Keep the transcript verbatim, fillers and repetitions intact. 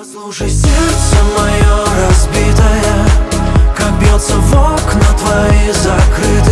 Послушай сердце мое разбитое, как бьется в окна твои закрытые.